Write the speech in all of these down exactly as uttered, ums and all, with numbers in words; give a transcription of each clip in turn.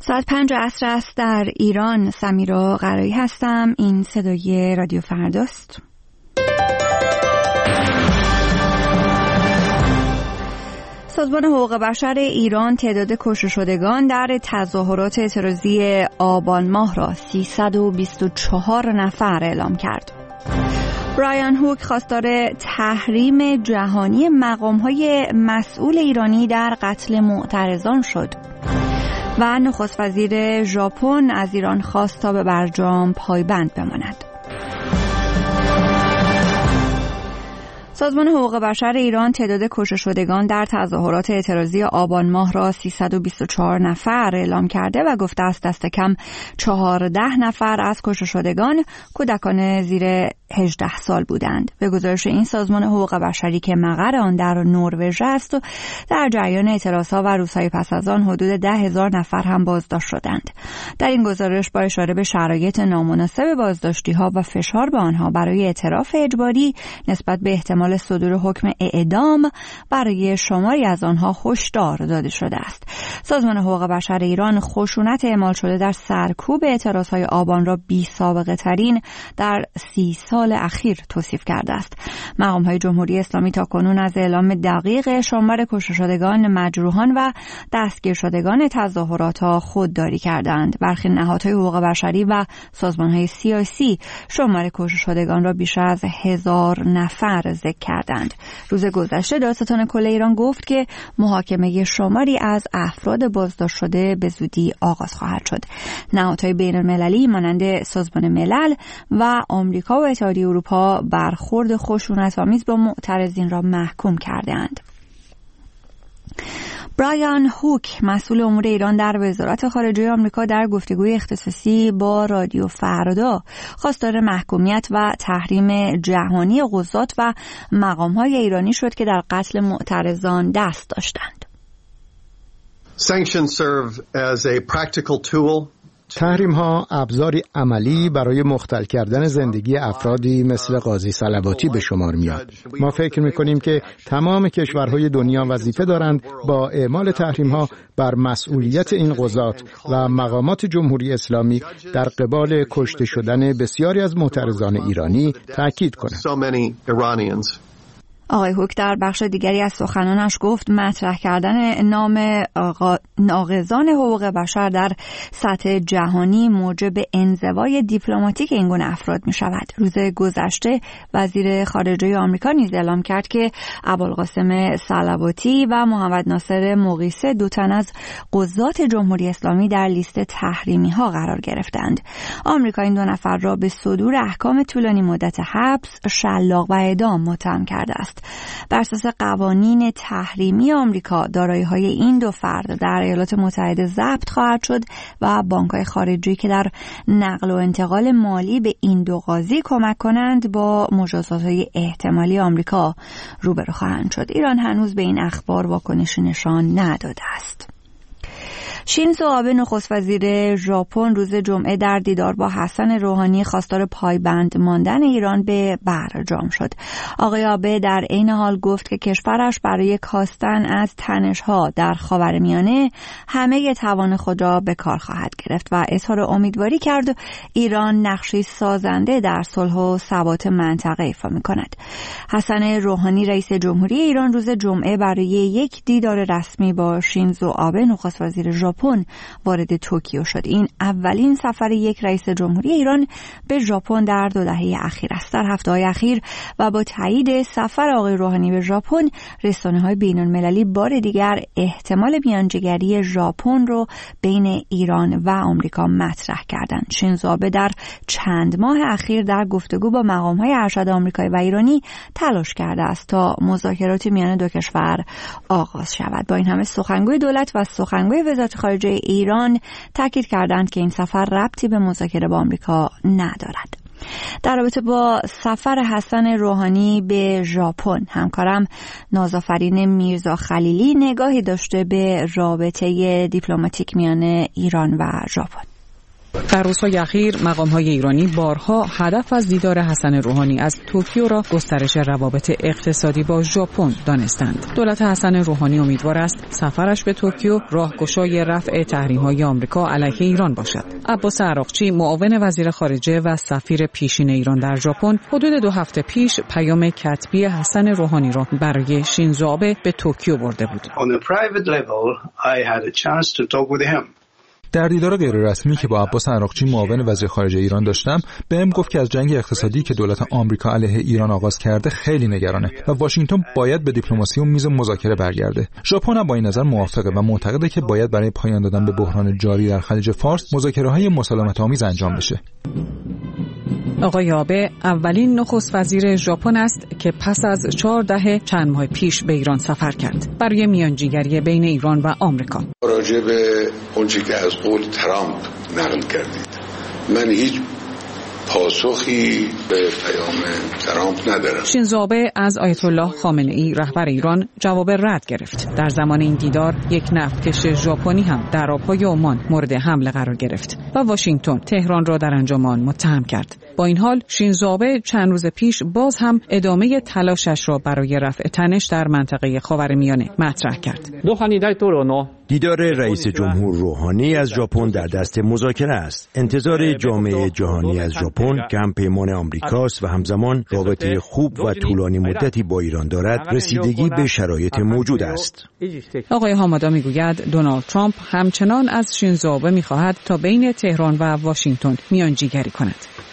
ساعت پنج عصر است در ایران. سمیرا قرایی هستم. این صدای رادیو فرداست. سازمان حقوق بشر ایران تعداد کشته شدگان در تظاهرات اعتراضی آبان ماه را سیصد و بیست و چهار نفر اعلام کرد. برایان هوک خواستار تحریم جهانی مقام‌های مسئول ایرانی در قتل معترضان شد و نخست وزیر ژاپن از ایران خواست تا به برجام پایبند بماند. سازمان حقوق بشر ایران تعداد کشته شدگان در تظاهرات اعتراضی آبان ماه را سیصد و بیست و چهار نفر اعلام کرده و گفته است دست کم چهارده نفر از کشته شدگان کودکان زیر هجده سال بودند. به گزارش این سازمان حقوق بشری که مقر آن در نروژ است و در جریان اعتراضها و روزهای پس از آن حدود ده هزار نفر هم بازداشت شدند. در این گزارش با اشاره به شرایط نامناسب بازداشتی‌ها و فشار به آنها برای اعتراف اجباری نسبت به احتمال صدور حکم اعدام برای شماری از آنها هشدار داده شده است. سازمان حقوق بشر ایران خشونت اعمال شده در سرکوب اعتراضهای آبان را بی سابقه ترین در سی سال اخیر توصیف کرده است. مقام‌های جمهوری اسلامی تاکنون از اعلام دقیق شمار کشته شدگان، مجروحان و دستگیر شدگان تظاهرات‌ها خودداری کردند. برخی نهادهای حقوق بشری و سازمان‌های سیاسی شمار کشته شدگان را بیش از هزار نفر ذکر کردند. روز گذشته دادستان کل ایران گفت که محاکمه شماری از افراد بازداشت شده به زودی آغاز خواهد شد. نهادهای بین‌المللی مانند سازمان ملل و آمریکا و اتحادیه اروپا برخورد خشونت‌آمیز با معترضین را محکوم کردند. برایان هوک مسئول امور ایران در وزارت خارجه آمریکا در گفتگوی اختصاصی با رادیو فردا خواستار محکومیت و تحریم جهانی قضات و مقام‌های ایرانی شد که در قتل معترضان دست داشتند. Sanctions serve as a practical tool. تحریم ها ابزاری عملی برای مختل کردن زندگی افرادی مثل قاضی صلواتی به شمار میاد. ما فکر میکنیم که تمام کشورهای دنیا وظیفه دارند با اعمال تحریم ها بر مسئولیت این قضات و مقامات جمهوری اسلامی در قبال کشته شدن بسیاری از معترضان ایرانی تاکید کنند. آقای هوک در بخش دیگری از سخنانش گفت مطرح کردن نام ناقضان حقوق بشر در سطح جهانی موجب انزوای دیپلماتیک این گونه افراد می شود. روز گذشته وزیر خارجه آمریکا نیز اعلام کرد که ابوالقاسم صلواتی و محمد ناصر مقیسه دو تن از قضات جمهوری اسلامی در لیست تحریمی ها قرار گرفتند. آمریکا این دو نفر را به صدور احکام طولانی مدت حبس، شلاق و اعدام متهم کرده است. بر اساس قوانین تحریمی آمریکا دارایی‌های این دو فرد در ایالات متحده ضبط خواهد شد و بانک‌های خارجی که در نقل و انتقال مالی به این دو قاضی کمک کنند با مجازات‌های احتمالی آمریکا روبرو خواهند شد. ایران هنوز به این اخبار واکنشی نشان نداده است. شینزو آبه نخست وزیر ژاپن روز جمعه در دیدار با حسن روحانی خواستار پایبند ماندن ایران به برجام شد. آقای آبه در عین حال گفت که کشورش برای کاستن از تنش‌ها در خاورمیانه همه توان خود را به کار خواهد گرفت و اظهار امیدواری کرد ایران نقشی سازنده در صلح و ثبات منطقه ایفا می‌کند. حسن روحانی رئیس جمهوری ایران روز جمعه برای یک دیدار رسمی با شینزو آبه نخست وزیر ژاپن وارد توکیو شد. این اولین سفر یک رئیس جمهوری ایران به ژاپن در دو دهه اخیر است. در هفته‌های اخیر و با تایید سفر آقای روحانی به ژاپن، رسانه‌های بین‌المللی بار دیگر احتمال میانجیگری ژاپن رو بین ایران و آمریکا مطرح کردند. شینزو آبه در چند ماه اخیر در گفتگو با مقام‌های ارشد آمریکایی و ایرانی تلاش کرده است تا مذاکرات میان دو کشور آغاز شود. با این همه سخنگوی دولت و سخنگوی وزارت خارجه ایران تاکید کردند که این سفر ربطی به مذاکره با آمریکا ندارد. در رابطه با سفر حسن روحانی به ژاپن، همکارم نازآفرین میرزا خلیلی نگاهی داشته به رابطه دیپلماتیک میان ایران و ژاپن. در روزهای اخیر مقام‌های ایرانی بارها هدف از دیدار حسن روحانی از توکیو را گسترش روابط اقتصادی با ژاپن دانستند. دولت حسن روحانی امیدوار است سفرش به توکیو راهگشای رفع تحریم‌های آمریکا علیه ایران باشد. عباس عراقچی معاون وزیر خارجه و سفیر پیشین ایران در ژاپن حدود دو هفته پیش پیام کتبی حسن روحانی را برای شینزو آبه به توکیو برده بود. در دیدار غیررسمی که با عباس عراقچی معاون وزیر خارجه ایران داشتم، بهم گفت که از جنگ اقتصادی که دولت آمریکا علیه ایران آغاز کرده خیلی نگرانه و واشنگتن باید به دیپلماسی و میز مذاکره برگرده. ژاپن هم با این نظر موافقه و معتقده که باید برای پایان دادن به بحران جاری در خلیج فارس مذاکره‌های مسالمت‌آمیز انجام بشه. آقای آبه اولین نخست وزیر ژاپن است که پس از چهار دهه چند ماه پیش به ایران سفر کرد برای میانجیگری بین ایران و آمریکا. راجع به اونچه که از قول ترامپ نقل کردید، من هیچ پاسخی به پیام ترامپ ندارم. شینزو آبه از آیت الله خامنه ای رهبر ایران جواب رد گرفت. در زمان این دیدار یک نفتکش ژاپنی هم در آبهای عمان مورد حمله قرار گرفت و واشنگتن تهران را در انجام آن متهم کرد. با این حال شینزو آبه چند روز پیش باز هم ادامه تلاشش را برای رفع تنش در منطقه خاورمیانه مطرح کرد. دیدار رئیس جمهور روحانی از ژاپن در دست مذاکره است. انتظار جامعه جهانی از ژاپن که هم پیمان آمریکاست و همزمان رابطه خوب و طولانی مدتی با ایران دارد، رسیدگی به شرایط موجود است. آقای حامادا میگوید دونالد ترامپ همچنان از شینزو آبه میخواهد تا بین تهران و واشنگتن میانجیگری کند.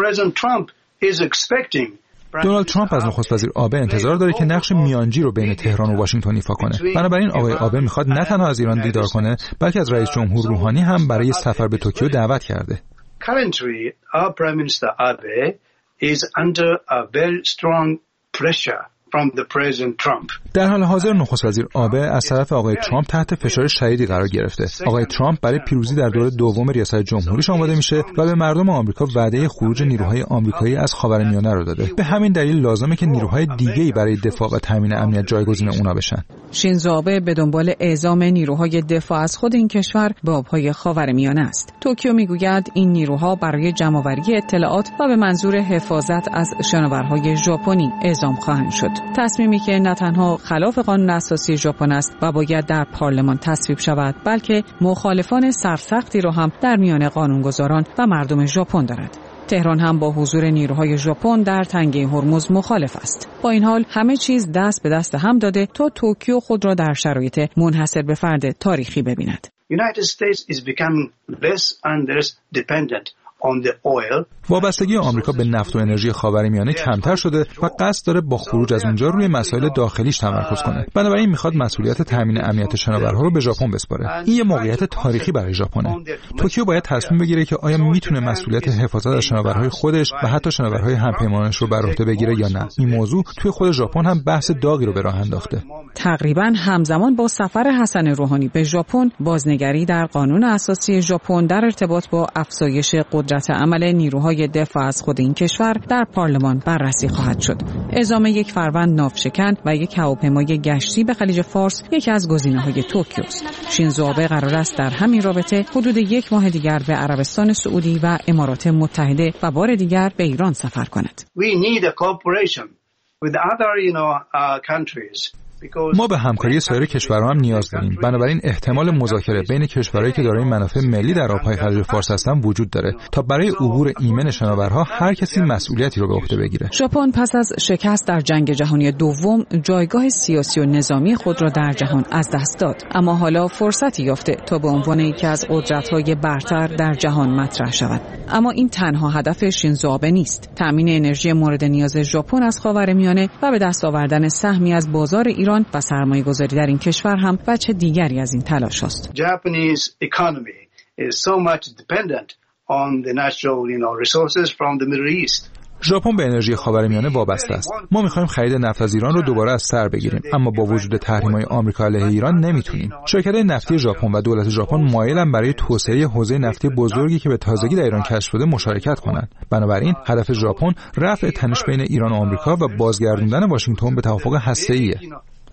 دونالد ترامپ از نخست وزیر آبه انتظار داره که نقش میانجی رو بین تهران و واشنگتن ایفا کنه. بنابراین آقای آبه میخواد نه تنها از ایران دیدار کنه، بلکه از رئیس جمهور روحانی هم برای سفر به توکیو دعوت کرده. Currently, our Prime Minister Abe is under a very strong pressure from the President Trump. در حال حاضر نخست وزیر آبه از طرف آقای ترامپ تحت فشار شدیدی قرار گرفته. آقای ترامپ برای پیروزی در دور دوم ریاست جمهوریش آماده میشه و به مردم آمریکا وعده خروج نیروهای آمریکایی از خاورمیانه رو داده. به همین دلیل لازمه که نیروهای دیگه‌ای برای دفاع و تامین امنیت جایگزین اونا بشن. شینزو آبه به دنبال اعزام نیروهای دفاع از خود این کشور به آبهای خاورمیانه است. توکیو میگوید این نیروها برای جمع‌آوری اطلاعات و به منظور حفاظت از شناورهای ژاپنی اعزام خواهند شد. تصمیمی که نه تنها خلاف قانون اساسی ژاپن است و باید در پارلمان تصویب شود، بلکه مخالفان سرسختی را هم در میان قانونگذاران و مردم ژاپن دارد. تهران هم با حضور نیروهای ژاپن در تنگه هرمز مخالف است. با این حال همه چیز دست به دست هم داده تا توکیو خود را در شرایط منحصر به فرد تاریخی ببیند. United States is becoming less and less dependent on the oil. وابستگی آمریکا به نفت و انرژی خاورمیانه کمتر شده و قصد داره با خروج از اونجا روی مسائل داخلیش تمرکز کنه. بنابراین میخواد مسئولیت تامین امنیت شناورها رو به ژاپن بسپاره. این یه موقعیت تاریخی برای ژاپنه. توکیو باید تصمیم بگیره که آیا میتونه مسئولیت حفاظت از شناورهای خودش و حتی شناورهای همپیمانش رو بر عهده بگیره یا نه. این موضوع توی خود ژاپن هم بحث داغی رو به راه انداخته. تقریبا همزمان با سفر حسن روحانی به ژاپن، بازنگری در قانون اساسی ژاپن در ارتباط با افزایش قدرت عمل نیروهای دفاع از خود این کشور در پارلمان بررسی خواهد شد. اعزام یک فروند ناوشکن و یک هواپیمای گشتی به خلیج فارس یکی از گزینه‌های توکیو است. شینزو آبه قرار است در همین رابطه حدود یک ماه دیگر به عربستان سعودی و امارات متحده و بار دیگر به ایران سفر کند. We need a cooperation with other, you know, uh, countries. ما به همکاری سایر کشورها هم نیاز داریم. بنابراین احتمال مذاکره بین کشورهایی که دارای منافع ملی در آبهای خلیج فارس هستند وجود داره تا برای عبور ایمن شناورها هر کسی مسئولیتی رو به عهده بگیره. ژاپن پس از شکست در جنگ جهانی دوم جایگاه سیاسی و نظامی خود را در جهان از دست داد، اما حالا فرصتی یافته تا به عنوان یکی از قدرت‌های برتر در جهان مطرح شود. اما این تنها هدف شینزو آبه نیست. تامین انرژی مورد نیاز ژاپن از خاورمیانه و به دست آوردن سهمی از بازار ایران و سرمایه‌گذاری در این کشور هم بچه دیگری از این تلاش است. Japanese economy is so much dependent on the natural, you know, resources from the Middle East. ژاپن به انرژی خاورمیانه وابسته است. ما می‌خوایم خرید نفت از ایران رو دوباره از سر بگیریم، اما با وجود تحریم‌های آمریکا علیه ایران نمیتونیم. شرکت‌های نفتی ژاپن و دولت ژاپن مایلن برای توسعه حوزه نفتی بزرگی که به تازگی در ایران کشف شده مشارکت کنند. بنابراین هدف ژاپن رفع تنش بین ایران و آمریکا و بازگردوندن واشنگتن به توافق هسته‌ایه.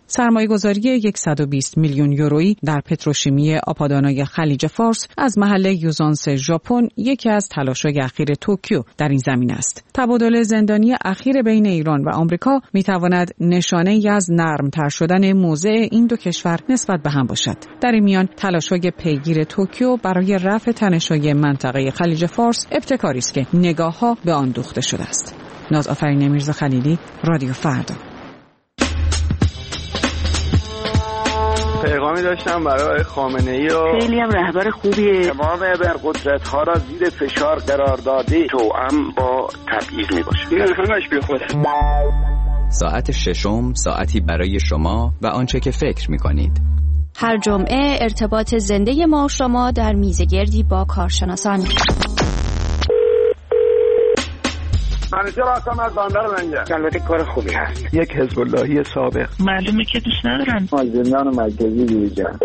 سرمایه‌گذاری صد و بیست میلیون یورویی در پتروشیمی آپادانای خلیج فارس از محل یوزانس ژاپن یکی از تلاش‌های اخیر توکیو در این زمینه است. تبادل زندانی اخیر بین ایران و آمریکا می‌تواند نشانه‌ای از نرم‌تر شدن موضع این دو کشور نسبت به هم باشد. در این میان تلاش‌های پیگیر توکیو برای رفع تنش‌های منطقه خلیج فارس ابتکاری است که نگاه‌ها به آن دوخته شده است. ناز آفرین میرزا خلیلی، رادیو فردا. پیغامی داشتم برای خامنه‌ای و خیلی هم رهبر خوبیه. تمام ابرقدرت‌ها را زیر فشار قرار داده توأم با تبعیض میباشه. این همش بی خوده. ساعت ششم، ساعتی برای شما و آنچه که فکر می‌کنید. هر جمعه ارتباط زنده ما شما در میزگردی با کارشناسان. منیجر هستم از بندر لنگر. البته کار خوبی هست. یک حزب اللهی سابق. معلومه که دوست ندارم. زندان مرکزی دیجا.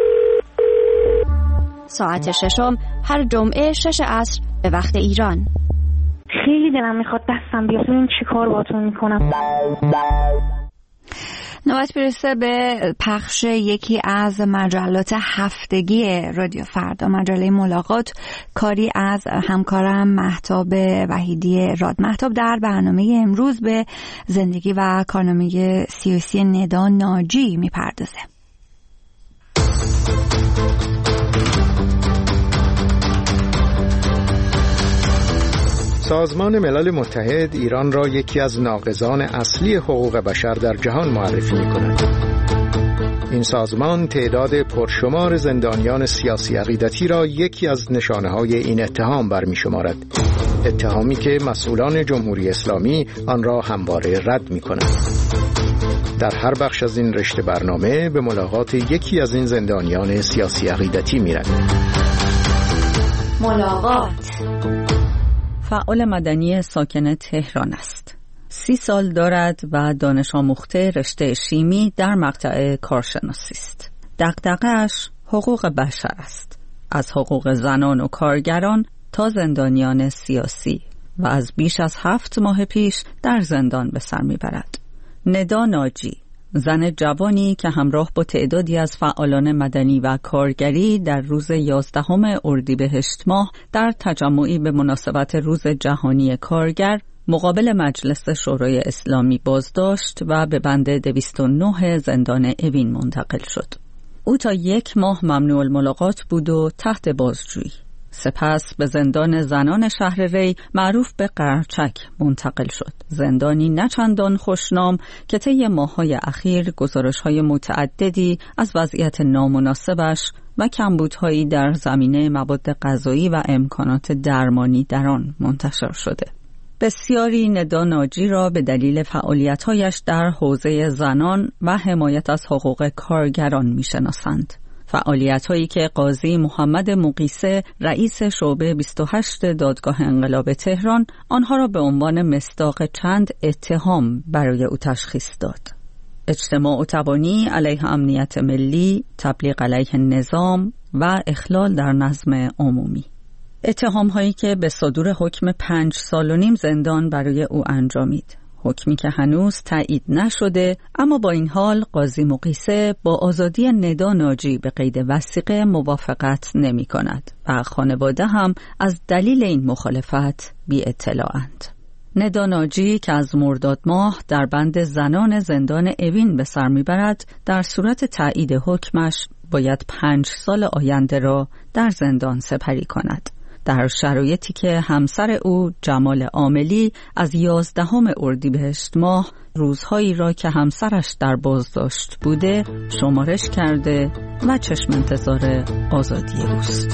ساعت ششم هر جمعه شش عصر به وقت ایران. خیلی دلم میخواد دستم بیاد ببینم چی کار باهاتون میکنم. نوبت برسه به پخش یکی از مجلات هفتگی رادیو فردا، مجله ملاقات، کاری از همکارم مهتاب وحیدی راد. مهتاب در برنامه امروز به زندگی و کارنامه سیاسی ندا ناجی میپردازه. سازمان ملل متحد ایران را یکی از ناقضان اصلی حقوق بشر در جهان معرفی می‌کند. این سازمان تعداد پرشمار زندانیان سیاسی عقیدتی را یکی از نشانه‌های این اتهام برمی‌شمارد. اتهامی که مسئولان جمهوری اسلامی آن را همواره رد می‌کنند. در هر بخش از این رشته برنامه به ملاقات یکی از این زندانیان سیاسی عقیدتی می‌رویم. ملاقات فعال مدنی ساکن تهران است. سی سال دارد و دانش آموخته رشته شیمی در مقطع کارشناسی است. دغدغه‌اش حقوق بشر است. از حقوق زنان و کارگران تا زندانیان سیاسی و از بیش از هفت ماه پیش در زندان به سر میبرد. ندا ناجی، زن جوانی که همراه با تعدادی از فعالان مدنی و کارگری در روز یازدهم اردیبهشت ماه در تجمعی به مناسبت روز جهانی کارگر مقابل مجلس شورای اسلامی بازداشت و به بند دویست و نه زندان اوین منتقل شد. او تا یک ماه ممنوع الملاقات بود و تحت بازجویی. سپس به زندان زنان شهر ری معروف به قرچک منتقل شد. زندانی نچندان خوشنام که طی ماه‌های اخیر گزارش‌های متعددی از وضعیت نامناسبش و کمبودهایی در زمینه مواد غذایی و امکانات درمانی در آن منتشر شده. بسیاری ندا ناجی را به دلیل فعالیت‌هایش در حوزه زنان و حمایت از حقوق کارگران می‌شناسند. فعالیت‌هایی که قاضی محمد مقیسه رئیس شعبه بیست و هشت دادگاه انقلاب تهران آنها را به عنوان مصداق چند اتهام برای او تشخیص داد: اجتماع و تبانی علیه امنیت ملی، تبلیغ علیه نظام و اخلال در نظم عمومی. اتهام هایی که به صدور حکم پنج سال و نیم زندان برای او انجامید. حکمی که هنوز تایید نشده، اما با این حال قاضی مقیسه با آزادی ندا ناجی به قید وثیقه موافقت نمی کند و خانواده هم از دلیل این مخالفت بی اطلاعند. ندا ناجی که از مرداد ماه در بند زنان زندان اوین به سر می برد، در صورت تایید حکمش باید پنج سال آینده را در زندان سپری کند. در شرایطی که همسر او جمال عاملی از یازدهم اردیبهشت ماه روزهایی را که همسرش در بازداشت بوده شمارش کرده و چشم انتظار آزادی اوست.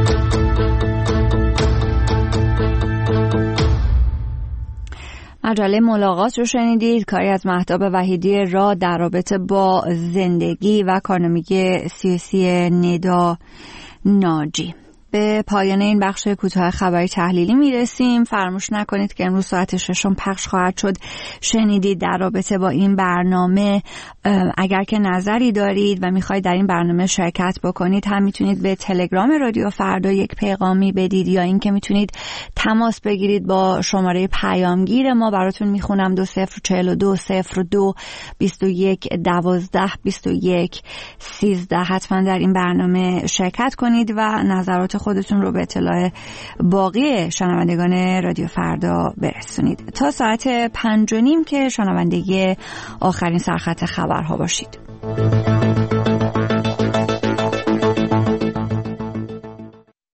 مجله ملاقات رو شنیدید، کاری از مهتاب وحیدی را در رابطه با زندگی و کارنامه سیاسی ندا ناجی. به پایان این بخش کوتاه خبری تحلیلی میرسیم. فراموش نکنید که امروز ساعت ششم پخش خواهد شد. شنیدید در رابطه با این برنامه اگر که نظری دارید و میخواید در این برنامه شرکت بکنید هم میتونید به تلگرام رادیو فردا یک پیغامی بدید یا اینکه میتونید تماس بگیرید با شماره پیامگیر ما. براتون میخونم دو صفر چهل و دو صفر دو بیست و یک دوازده بیست و یک سیزده. حتما در این برنامه شرکت کنید و نظرات خودتون رو به اطلاع باقی شنوندگان رادیو فردا برسونید. تا ساعت پنج و نیم که شنونده آخرین سرخط خبرها باشید.